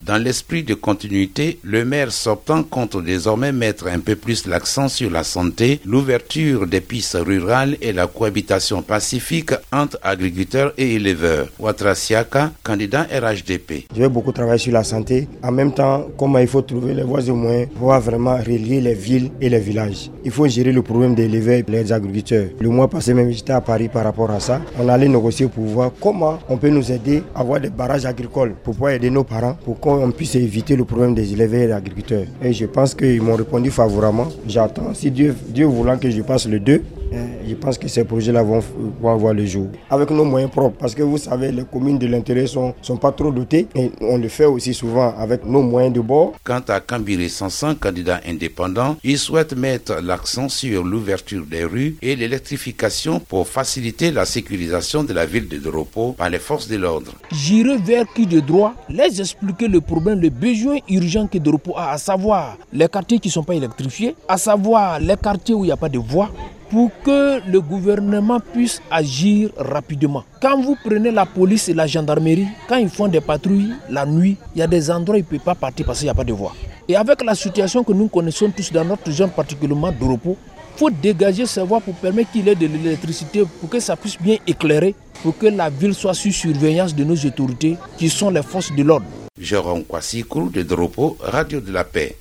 Dans l'esprit de continuité, le maire sortant compte désormais mettre un peu plus l'accent sur la santé, l'ouverture des pistes rurales et la cohabitation pacifique entre agriculteurs et éleveurs. Ouattara Siaka, candidat RHDP. Je vais beaucoup travailler sur la santé. En même temps, comment il faut trouver les voies et moyens pour vraiment relier les villes et les villages. Il faut gérer le problème des éleveurs et les agriculteurs. Le mois passé même, j'étais à Paris par rapport à ça. On allait négocier pour voir comment on peut nous aider à avoir des barrages agricoles pour pouvoir aider nos parents, pour qu'on puisse éviter le problème des éleveurs et des agriculteurs. Et je pense qu'ils m'ont répondu favorablement. J'attends, si Dieu voulant que je passe le 2, je pense que ces projets-là vont voir le jour. Avec nos moyens propres, parce que vous savez, les communes de l'intérieur sont pas trop dotées et on le fait aussi souvent avec nos moyens de bord. Quant à Kambiré Sansan, candidat indépendant, il souhaite mettre l'accent sur l'ouverture des rues et l'électrification pour faciliter la sécurisation de la ville de Doropo par les forces de l'ordre. J'irai vers qui de droit, les expliquer le problème, le besoin urgent que Doropo a, à savoir les quartiers qui ne sont pas électrifiés, à savoir les quartiers où il n'y a pas de voies, pour que le gouvernement puisse agir rapidement. Quand vous prenez la police et la gendarmerie, quand ils font des patrouilles la nuit, il y a des endroits où ils ne peuvent pas partir parce qu'il n'y a pas de voie. Et avec la situation que nous connaissons tous dans notre zone, particulièrement d'Europe, il faut dégager ces voies pour permettre qu'il y ait de l'électricité, pour que ça puisse bien éclairer, pour que la ville soit sous surveillance de nos autorités, qui sont les forces de l'ordre. Jérôme Kwasikou de Doropo, Radio de la Paix.